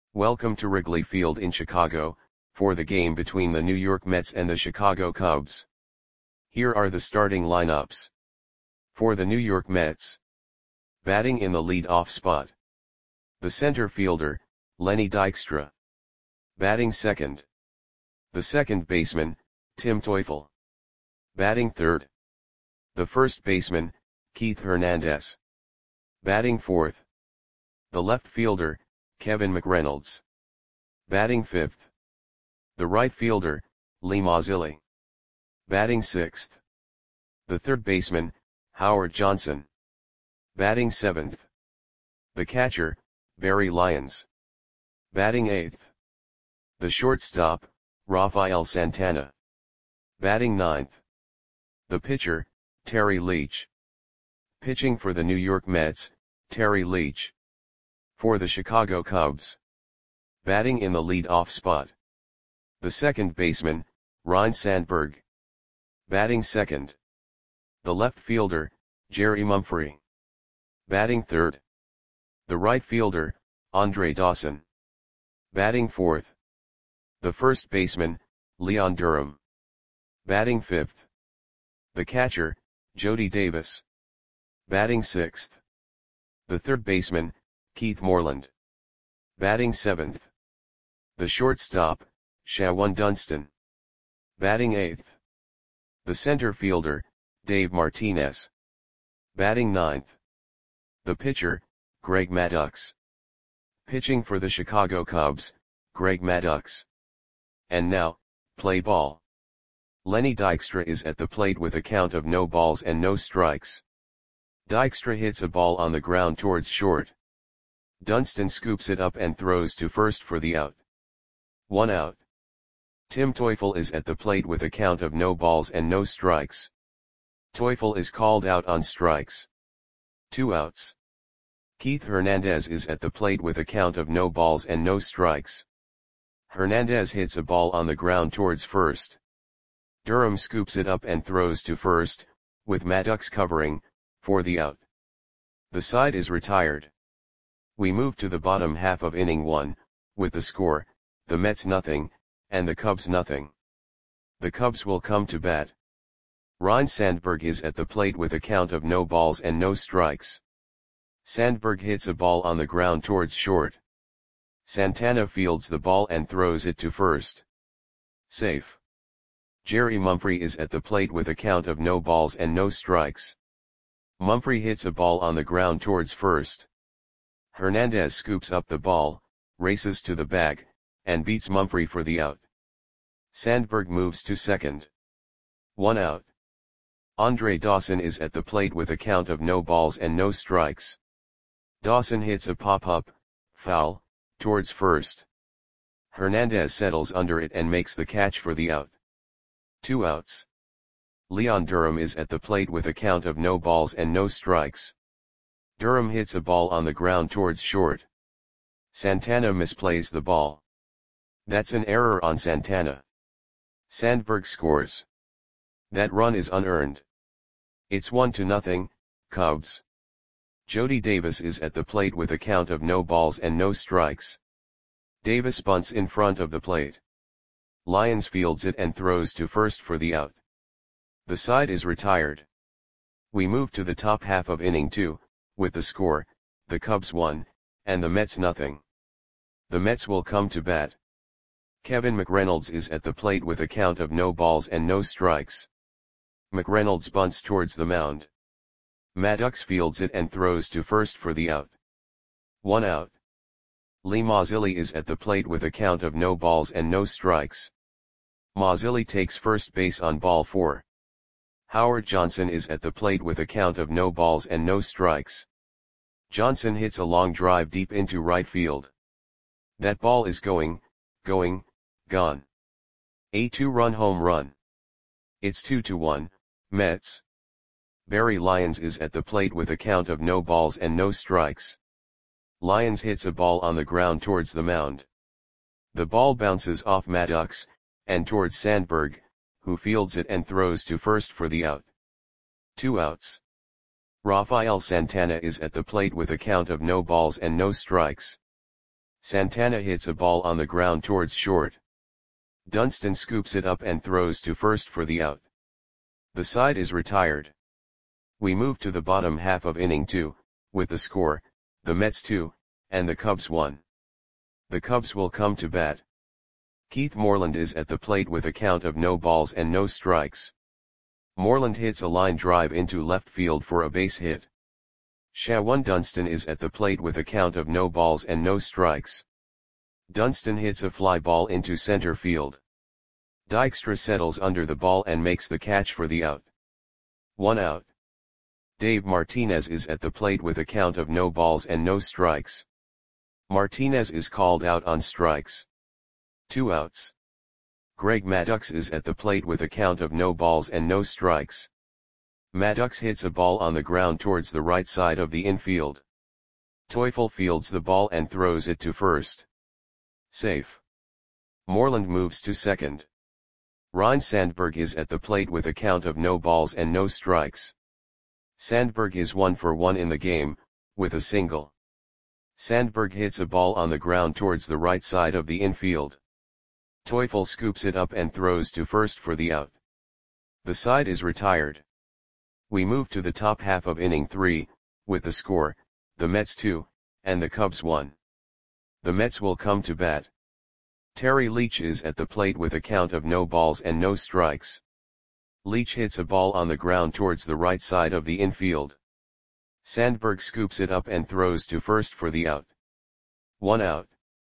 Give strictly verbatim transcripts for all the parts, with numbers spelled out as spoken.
Welcome to Wrigley Field in Chicago, for the game between the New York Mets and the Chicago Cubs. Here are the starting lineups. For the New York Mets. Batting in the lead-off spot. The center fielder, Lenny Dykstra. Batting second. The second baseman, Tim Teufel. Batting third. The first baseman, Keith Hernandez. Batting fourth. The left fielder, Kevin McReynolds. Batting fifth. The right fielder, Lee Mazzilli. Batting sixth. The third baseman, Howard Johnson. Batting seventh. The catcher, Barry Lyons. Batting eighth. The shortstop, Rafael Santana. Batting ninth. The pitcher, Terry Leach. Pitching for the New York Mets, Terry Leach. For the Chicago Cubs. Batting in the lead-off spot. The second baseman, Ryne Sandberg. Batting second. The left fielder, Jerry Mumphrey. Batting third. The right fielder, Andre Dawson. Batting fourth. The first baseman, Leon Durham. Batting fifth. The catcher, Jody Davis. Batting sixth. The third baseman, Keith Moreland. Batting seventh. The shortstop, Shawon Dunston. Batting eighth. The center fielder, Dave Martinez. Batting ninth. The pitcher, Greg Maddux. Pitching for the Chicago Cubs, Greg Maddux. And now, play ball. Lenny Dykstra is at the plate with a count of no balls and no strikes. Dykstra hits a ball on the ground towards short. Dunston scoops it up and throws to first for the out. One out. Tim Teufel is at the plate with a count of no balls and no strikes. Teufel is called out on strikes. Two outs. Keith Hernandez is at the plate with a count of no balls and no strikes. Hernandez hits a ball on the ground towards first. Durham scoops it up and throws to first, with Maddux covering, for the out. The side is retired. We move to the bottom half of inning one, with the score, the Mets nothing, and the Cubs nothing. The Cubs will come to bat. Ryne Sandberg is at the plate with a count of no balls and no strikes. Sandberg hits a ball on the ground towards short. Santana fields the ball and throws it to first. Safe. Jerry Mumphrey is at the plate with a count of no balls and no strikes. Mumphrey hits a ball on the ground towards first. Hernandez scoops up the ball, races to the bag, and beats Mumphrey for the out. Sandberg moves to second. One out. Andre Dawson is at the plate with a count of no balls and no strikes. Dawson hits a pop-up, foul, towards first. Hernandez settles under it and makes the catch for the out. Two outs. Leon Durham is at the plate with a count of no balls and no strikes. Durham hits a ball on the ground towards short. Santana misplays the ball. That's an error on Santana. Sandberg scores. That run is unearned. It's one to nothing, Cubs. Jody Davis is at the plate with a count of no balls and no strikes. Davis bunts in front of the plate. Lyons fields it and throws to first for the out. The side is retired. We move to the top half of inning two, with the score, the Cubs one, and the Mets nothing. The Mets will come to bat. Kevin McReynolds is at the plate with a count of no balls and no strikes. McReynolds bunts towards the mound. Maddux fields it and throws to first for the out. One out. Lee Mazzilli is at the plate with a count of no balls and no strikes. Mazzilli takes first base on ball four. Howard Johnson is at the plate with a count of no balls and no strikes. Johnson hits a long drive deep into right field. That ball is going, going, gone. A two-run home run. It's two to one, Mets. Barry Lyons is at the plate with a count of no balls and no strikes. Lyons hits a ball on the ground towards the mound. The ball bounces off Maddux, and towards Sandberg, who fields it and throws to first for the out. Two outs. Rafael Santana is at the plate with a count of no balls and no strikes. Santana hits a ball on the ground towards short. Dunston scoops it up and throws to first for the out. The side is retired. We move to the bottom half of inning two, with the score, the Mets two, and the Cubs one. The Cubs will come to bat. Keith Moreland is at the plate with a count of no balls and no strikes. Moreland hits a line drive into left field for a base hit. Shawan Dunston is at the plate with a count of no balls and no strikes. Dunston hits a fly ball into center field. Dykstra settles under the ball and makes the catch for the out. One out. Dave Martinez is at the plate with a count of no balls and no strikes. Martinez is called out on strikes. Two outs. Greg Maddux is at the plate with a count of no balls and no strikes. Maddux hits a ball on the ground towards the right side of the infield. Teufel fields the ball and throws it to first. Safe. Moreland moves to second. Ryne Sandberg is at the plate with a count of no balls and no strikes. Sandberg is one for one in the game, with a single. Sandberg hits a ball on the ground towards the right side of the infield. Teufel scoops it up and throws to first for the out. The side is retired. We move to the top half of inning three, with the score, the Mets two, and the Cubs one. The Mets will come to bat. Terry Leach is at the plate with a count of no balls and no strikes. Leach hits a ball on the ground towards the right side of the infield. Sandberg scoops it up and throws to first for the out. One out.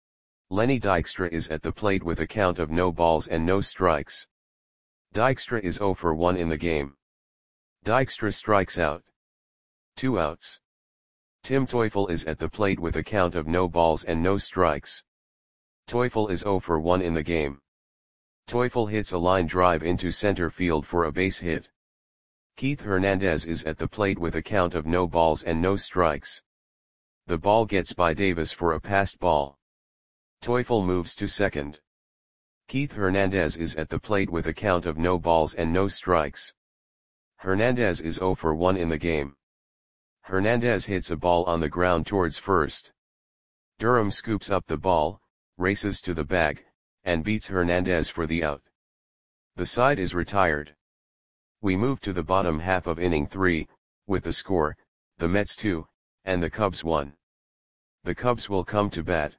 Lenny Dykstra is at the plate with a count of no balls and no strikes. Dykstra is zero for one in the game. Dykstra strikes out. Two outs. Tim Teufel is at the plate with a count of no balls and no strikes. Teufel is zero for one in the game. Teufel hits a line drive into center field for a base hit. Keith Hernandez is at the plate with a count of no balls and no strikes. The ball gets by Davis for a passed ball. Teufel moves to second. Keith Hernandez is at the plate with a count of no balls and no strikes. Hernandez is zero for one in the game. Hernandez hits a ball on the ground towards first. Durham scoops up the ball, races to the bag, and beats Hernandez for the out. The side is retired. We move to the bottom half of inning three, with the score, the Mets two, and the Cubs one. The Cubs will come to bat.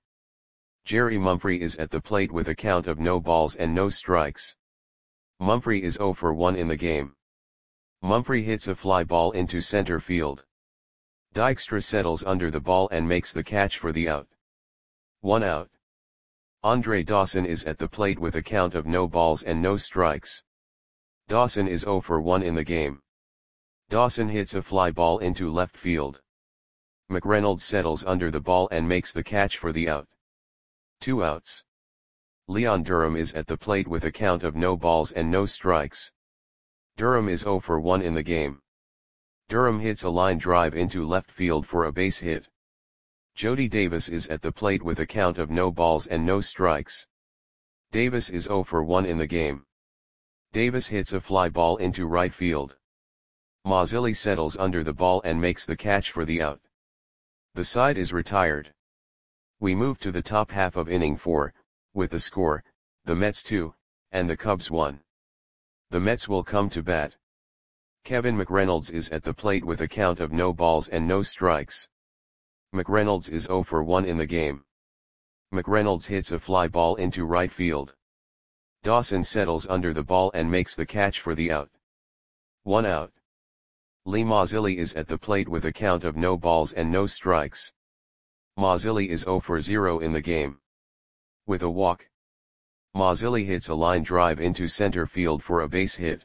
Jerry Mumphrey is at the plate with a count of no balls and no strikes. Mumphrey is zero for one in the game. Mumphrey hits a fly ball into center field. Dykstra settles under the ball and makes the catch for the out. One out. Andre Dawson is at the plate with a count of no balls and no strikes. Dawson is zero for one in the game. Dawson hits a fly ball into left field. McReynolds settles under the ball and makes the catch for the out. Two outs. Leon Durham is at the plate with a count of no balls and no strikes. Durham is zero for one in the game. Durham hits a line drive into left field for a base hit. Jody Davis is at the plate with a count of no balls and no strikes. Davis is zero for one in the game. Davis hits a fly ball into right field. Mazzilli settles under the ball and makes the catch for the out. The side is retired. We move to the top half of inning four, with the score, the Mets two, and the Cubs one. The Mets will come to bat. Kevin McReynolds is at the plate with a count of no balls and no strikes. McReynolds is zero for one in the game. McReynolds hits a fly ball into right field. Dawson settles under the ball and makes the catch for the out. One out. Lee Mazzilli is at the plate with a count of no balls and no strikes. Mazzilli is zero for zero in the game. With a walk. Mazzilli hits a line drive into center field for a base hit.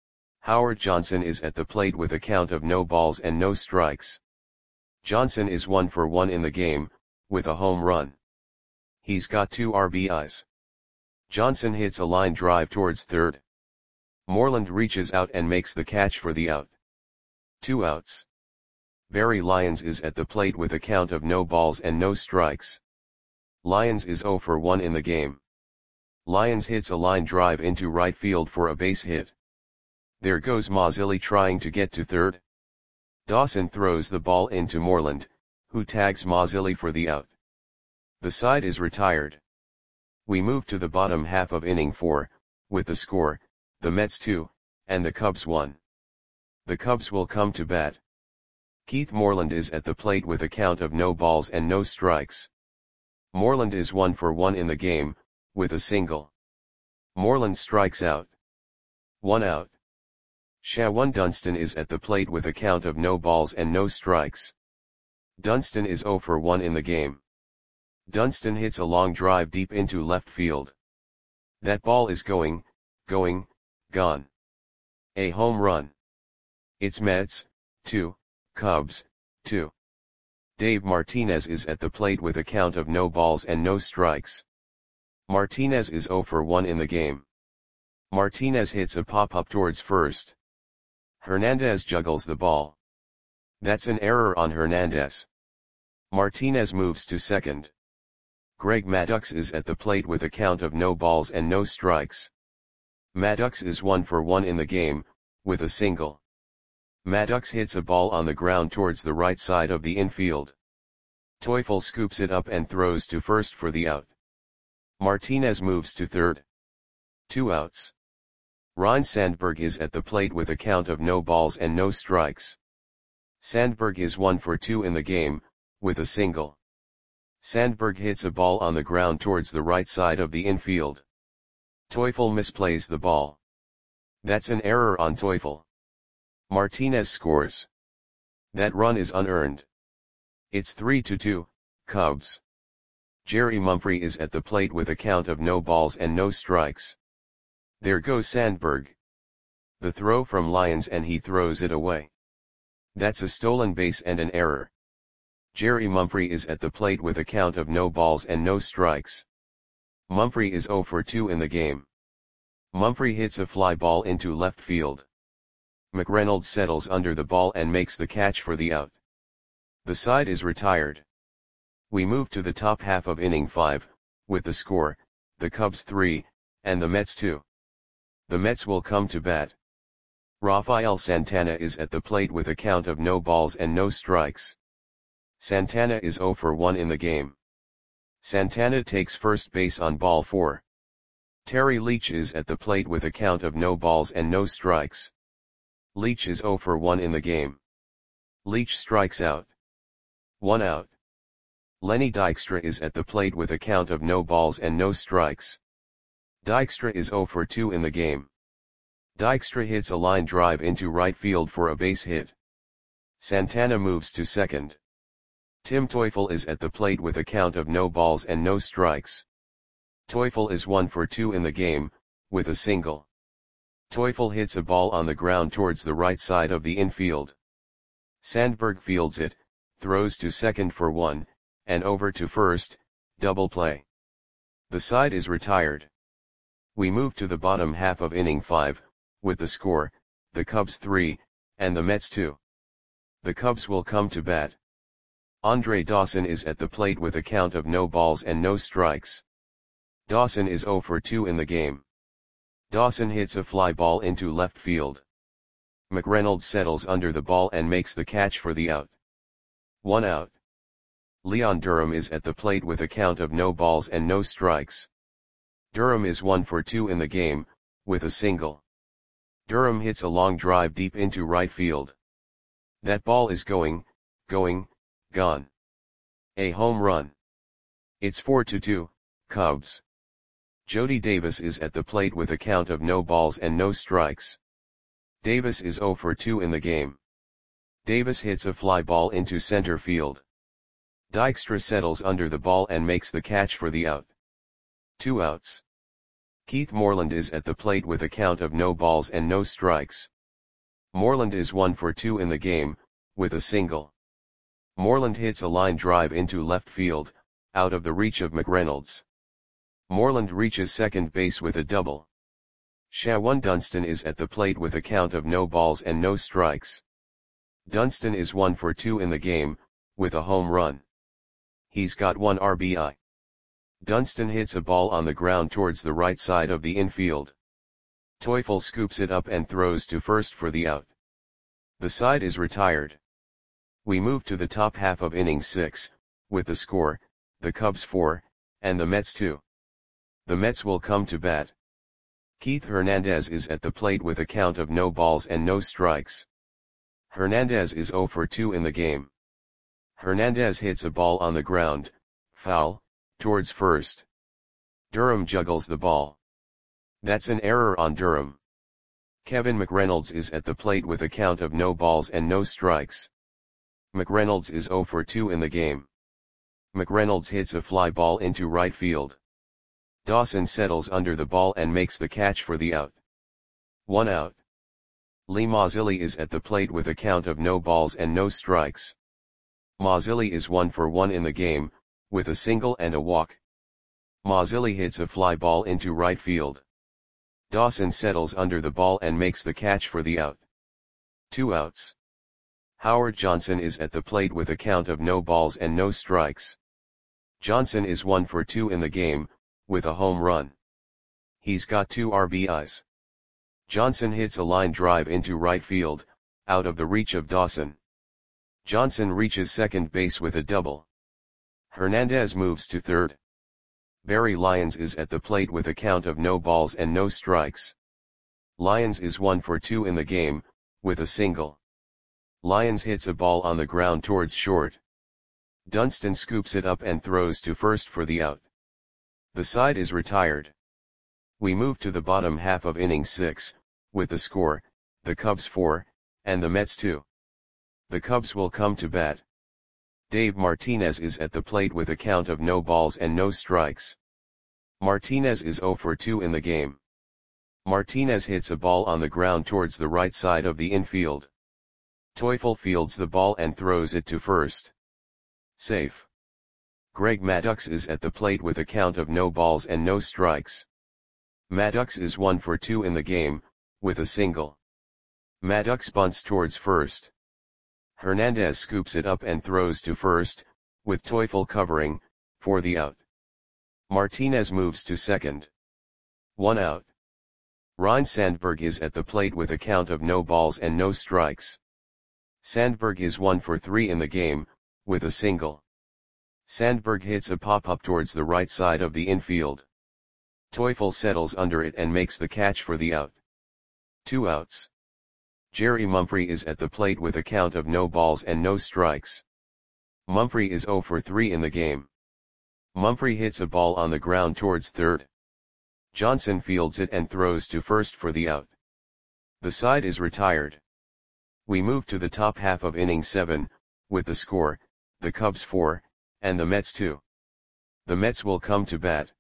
Howard Johnson is at the plate with a count of no balls and no strikes. Johnson is one for one in the game, with a home run. He's got two R B Is. Johnson hits a line drive towards third. Moreland reaches out and makes the catch for the out. Two outs. Barry Lyons is at the plate with a count of no balls and no strikes. Lyons is zero for one in the game. Lyons hits a line drive into right field for a base hit. There goes Mazzilli trying to get to third. Dawson throws the ball into Moreland, who tags Mazzilli for the out. The side is retired. We move to the bottom half of inning four, with the score, the Mets two, and the Cubs one. The Cubs will come to bat. Keith Moreland is at the plate with a count of no balls and no strikes. Moreland is one for one in the game, with a single. Moreland strikes out. One out. Shawan Dunston is at the plate with a count of no balls and no strikes. Dunston is zero for one in the game. Dunston hits a long drive deep into left field. That ball is going, going, gone. A home run. It's Mets, two, Cubs, two. Dave Martinez is at the plate with a count of no balls and no strikes. Martinez is zero for one in the game. Martinez hits a pop-up towards first. Hernandez juggles the ball. That's an error on Hernandez. Martinez moves to second. Greg Maddux is at the plate with a count of no balls and no strikes. Maddux is one for one in the game, with a single. Maddux hits a ball on the ground towards the right side of the infield. Teufel scoops it up and throws to first for the out. Martinez moves to third. Two outs. Ryne Sandberg is at the plate with a count of no balls and no strikes. Sandberg is one for two in the game, with a single. Sandberg hits a ball on the ground towards the right side of the infield. Teufel misplays the ball. That's an error on Teufel. Martinez scores. That run is unearned. It's three to two, Cubs. Jerry Mumphrey is at the plate with a count of no balls and no strikes. There goes Sandberg. The throw from Lyons and he throws it away. That's a stolen base and an error. Jerry Mumphrey is at the plate with a count of no balls and no strikes. Mumphrey is zero for two in the game. Mumphrey hits a fly ball into left field. McReynolds settles under the ball and makes the catch for the out. The side is retired. We move to the top half of inning five, with the score, the Cubs three, and the Mets two. The Mets will come to bat. Rafael Santana is at the plate with a count of no balls and no strikes. Santana is zero for one in the game. Santana takes first base on ball four. Terry Leach is at the plate with a count of no balls and no strikes. Leach is zero for one in the game. Leach strikes out. One out. Lenny Dykstra is at the plate with a count of no balls and no strikes. Dykstra is zero for two in the game. Dykstra hits a line drive into right field for a base hit. Santana moves to second. Tim Teufel is at the plate with a count of no balls and no strikes. Teufel is one for two in the game, with a single. Teufel hits a ball on the ground towards the right side of the infield. Sandberg fields it, throws to second for one, and over to first, double play. The side is retired. We move to the bottom half of inning five, with the score, the Cubs three, and the Mets two. The Cubs will come to bat. Andre Dawson is at the plate with a count of no balls and no strikes. Dawson is zero for two in the game. Dawson hits a fly ball into left field. McReynolds settles under the ball and makes the catch for the out. One out. Leon Durham is at the plate with a count of no balls and no strikes. Durham is one for two in the game, with a single. Durham hits a long drive deep into right field. That ball is going, going, gone. A home run. It's four to two, Cubs. Jody Davis is at the plate with a count of no balls and no strikes. Davis is zero for two in the game. Davis hits a fly ball into center field. Dykstra settles under the ball and makes the catch for the out. Two outs. Keith Moreland is at the plate with a count of no balls and no strikes. Moreland is one for two in the game, with a single. Moreland hits a line drive into left field, out of the reach of McReynolds. Moreland reaches second base with a double. Shawan Dunston is at the plate with a count of no balls and no strikes. Dunston is one for two in the game, with a home run. He's got one R B I. Dunston hits a ball on the ground towards the right side of the infield. Teufel scoops it up and throws to first for the out. The side is retired. We move to the top half of inning six, with the score, the Cubs four, and the Mets two. The Mets will come to bat. Keith Hernandez is at the plate with a count of no balls and no strikes. Hernandez is oh for two in the game. Hernandez hits a ball on the ground, foul, towards first. Durham juggles the ball. That's an error on Durham. Kevin McReynolds is at the plate with a count of no balls and no strikes. McReynolds is oh for two in the game. McReynolds hits a fly ball into right field. Dawson settles under the ball and makes the catch for the out. One out. Lee Mazzilli is at the plate with a count of no balls and no strikes. Mazzilli is one for one in the game, with a single and a walk. Mazzilli hits a fly ball into right field. Dawson settles under the ball and makes the catch for the out. Two outs. Howard Johnson is at the plate with a count of no balls and no strikes. Johnson is one for two in the game, with a home run. He's got two R B Is. Johnson hits a line drive into right field, out of the reach of Dawson. Johnson reaches second base with a double. Hernandez moves to third. Barry Lyons is at the plate with a count of no balls and no strikes. Lyons is one for two in the game, with a single. Lyons hits a ball on the ground towards short. Dunston scoops it up and throws to first for the out. The side is retired. We move to the bottom half of inning six, with the score, the Cubs four, and the Mets two. The Cubs will come to bat. Dave Martinez is at the plate with a count of no balls and no strikes. Martinez is oh for two in the game. Martinez hits a ball on the ground towards the right side of the infield. Teufel fields the ball and throws it to first. Safe. Greg Maddux is at the plate with a count of no balls and no strikes. Maddux is one for two in the game, with a single. Maddux bunts towards first. Hernandez scoops it up and throws to first, with Teufel covering, for the out. Martinez moves to second. One out. Ryne Sandberg is at the plate with a count of no balls and no strikes. Sandberg is one for three in the game, with a single. Sandberg hits a pop-up towards the right side of the infield. Teufel settles under it and makes the catch for the out. Two outs. Jerry Mumphrey is at the plate with a count of no balls and no strikes. Mumphrey is oh for three in the game. Mumphrey hits a ball on the ground towards third. Johnson fields it and throws to first for the out. The side is retired. We move to the top half of inning seven, with the score, the Cubs four, and the Mets two. The Mets will come to bat.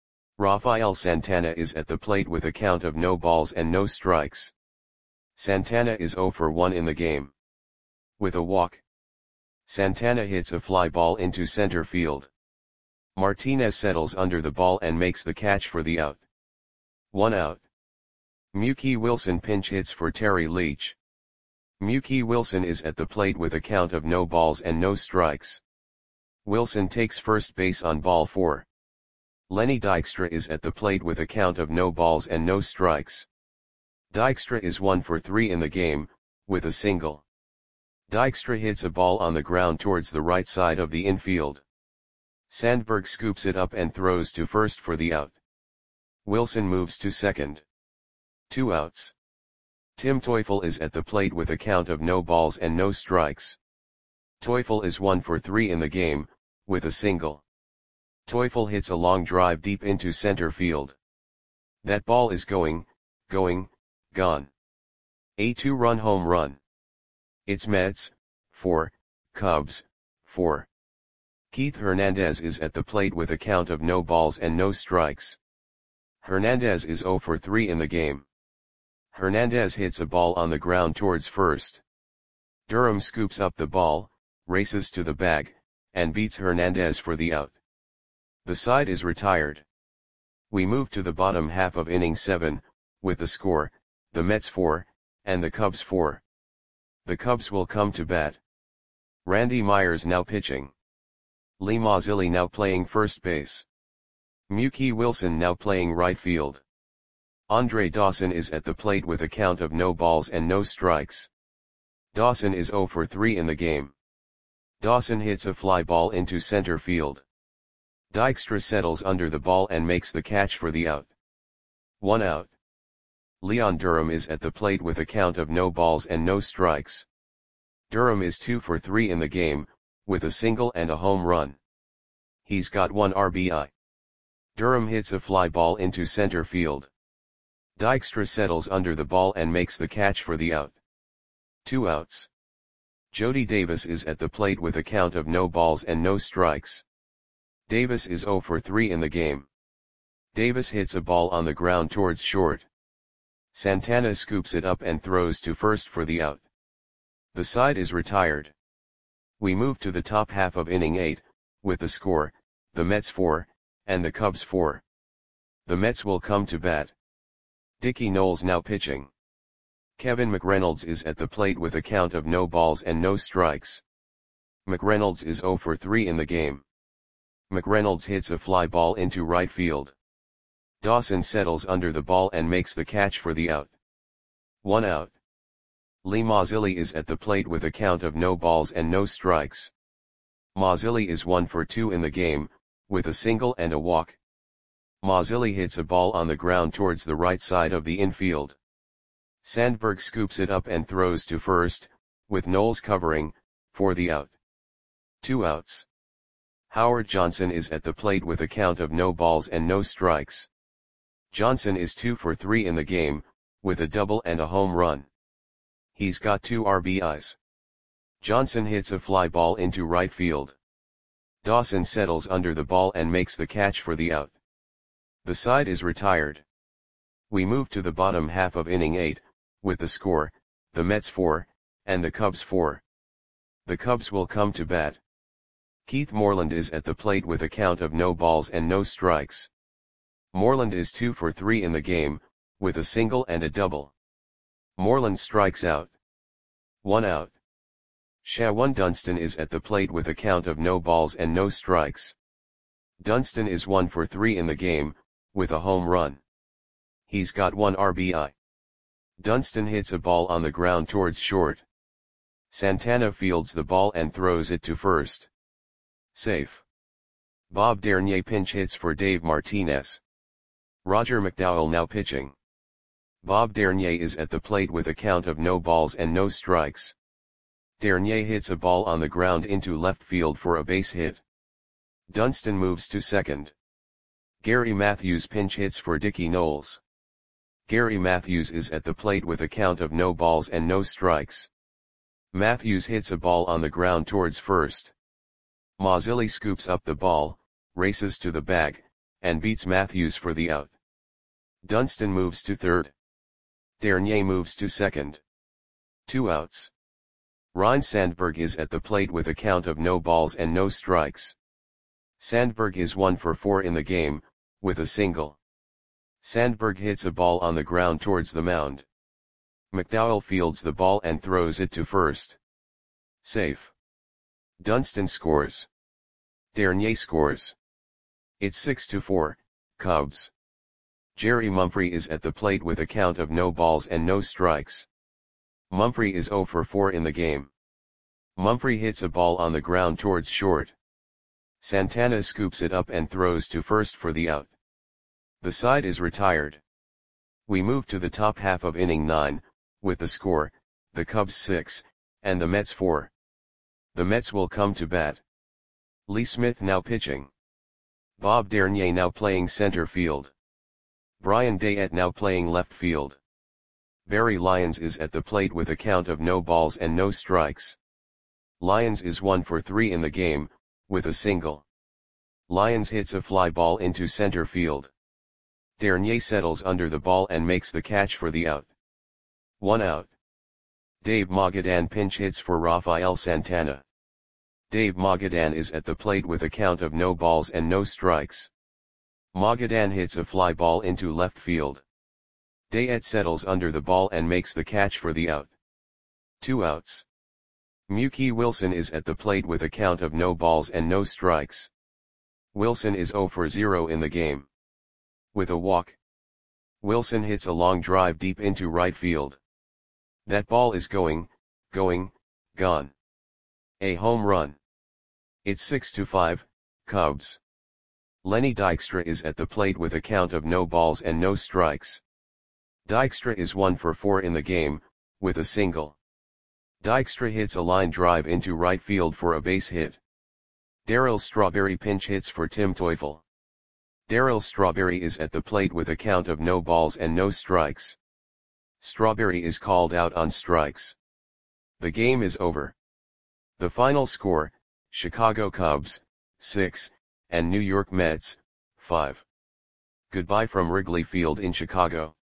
Rafael Santana is at the plate with a count of no balls and no strikes. Santana is oh for one in the game. With a walk. Santana hits a fly ball into center field. Martinez settles under the ball and makes the catch for the out. One out. Mookie Wilson pinch hits for Terry Leach. Mookie Wilson is at the plate with a count of no balls and no strikes. Wilson takes first base on ball four. Lenny Dykstra is at the plate with a count of no balls and no strikes. Dykstra is one for three in the game, with a single. Dykstra hits a ball on the ground towards the right side of the infield. Sandberg scoops it up and throws to first for the out. Wilson moves to second. Two outs. Tim Teufel is at the plate with a count of no balls and no strikes. Teufel is one for three in the game, with a single. Teufel hits a long drive deep into center field. That ball is going, going, gone. A two-run home run. It's Mets, four, Cubs, four. Keith Hernandez is at the plate with a count of no balls and no strikes. Hernandez is oh for three in the game. Hernandez hits a ball on the ground towards first. Durham scoops up the ball, races to the bag, and beats Hernandez for the out. The side is retired. We move to the bottom half of inning seven, with the score, the Mets four, and the Cubs four. The Cubs will come to bat. Randy Myers now pitching. Lee Mazzilli now playing first base. Mookie Wilson now playing right field. Andre Dawson is at the plate with a count of no balls and no strikes. Dawson is oh for three in the game. Dawson hits a fly ball into center field. Dykstra settles under the ball and makes the catch for the out. One out. Leon Durham is at the plate with a count of no balls and no strikes. Durham is two for three in the game, with a single and a home run. He's got one R B I. Durham hits a fly ball into center field. Dykstra settles under the ball and makes the catch for the out. Two outs. Jody Davis is at the plate with a count of no balls and no strikes. Davis is zero for three in the game. Davis hits a ball on the ground towards short. Santana scoops it up and throws to first for the out. The side is retired. We move to the top half of inning eight, with the score, the Mets four, and the Cubs four. The Mets will come to bat. Dickie Knowles now pitching. Kevin McReynolds is at the plate with a count of no balls and no strikes. McReynolds is zero for three in the game. McReynolds hits a fly ball into right field. Dawson settles under the ball and makes the catch for the out. One out. Lee Mazzilli is at the plate with a count of no balls and no strikes. Mazzilli is one for two in the game, with a single and a walk. Mazzilli hits a ball on the ground towards the right side of the infield. Sandberg scoops it up and throws to first, with Knowles covering, for the out. Two outs. Howard Johnson is at the plate with a count of no balls and no strikes. Johnson is two for three in the game, with a double and a home run. He's got two R B Is. Johnson hits a fly ball into right field. Dawson settles under the ball and makes the catch for the out. The side is retired. We move to the bottom half of inning eight, with the score, the Mets four, and the Cubs four. The Cubs will come to bat. Keith Moreland is at the plate with a count of no balls and no strikes. Moreland is two for three in the game, with a single and a double. Moreland strikes out. One out. Shawan Dunston is at the plate with a count of no balls and no strikes. Dunston is one for three in the game, with a home run. He's got one R B I. Dunston hits a ball on the ground towards short. Santana fields the ball and throws it to first. Safe. Bob Dernier pinch hits for Dave Martinez. Roger McDowell now pitching. Bob Dernier is at the plate with a count of no balls and no strikes. Dernier hits a ball on the ground into left field for a base hit. Dunston moves to second. Gary Matthews pinch hits for Dickie Knowles. Gary Matthews is at the plate with a count of no balls and no strikes. Matthews hits a ball on the ground towards first. Mazzilli scoops up the ball, races to the bag, and beats Matthews for the out. Dunston moves to third. Dernier moves to second. Two outs. Ryne Sandberg is at the plate with a count of no balls and no strikes. Sandberg is one for four in the game, with a single. Sandberg hits a ball on the ground towards the mound. McDowell fields the ball and throws it to first. Safe. Dunston scores. Dernier scores. It's six to four, Cubs. Jerry Mumphrey is at the plate with a count of no balls and no strikes. Mumphrey is zero for four in the game. Mumphrey hits a ball on the ground towards short. Santana scoops it up and throws to first for the out. The side is retired. We move to the top half of inning nine, with the score, the Cubs six, and the Mets four. The Mets will come to bat. Lee Smith now pitching. Bob Dernier now playing center field. Brian Dayette now playing left field. Barry Lyons is at the plate with a count of no balls and no strikes. Lyons is one for three in the game, with a single. Lyons hits a fly ball into center field. Dernier settles under the ball and makes the catch for the out. One out. Dave Magadan pinch hits for Rafael Santana. Dave Magadan is at the plate with a count of no balls and no strikes. Magadan hits a fly ball into left field. Dayette settles under the ball and makes the catch for the out. Two outs. Mookie Wilson is at the plate with a count of no balls and no strikes. Wilson is zero for zero in the game. With a walk. Wilson hits a long drive deep into right field. That ball is going, going, gone. A home run. It's six to five, Cubs. Lenny Dykstra is at the plate with a count of no balls and no strikes. Dykstra is one for four in the game, with a single. Dykstra hits a line drive into right field for a base hit. Darryl Strawberry pinch hits for Tim Teufel. Darryl Strawberry is at the plate with a count of no balls and no strikes. Strawberry is called out on strikes. The game is over. The final score, Chicago Cubs, six, and New York Mets, five. Goodbye from Wrigley Field in Chicago.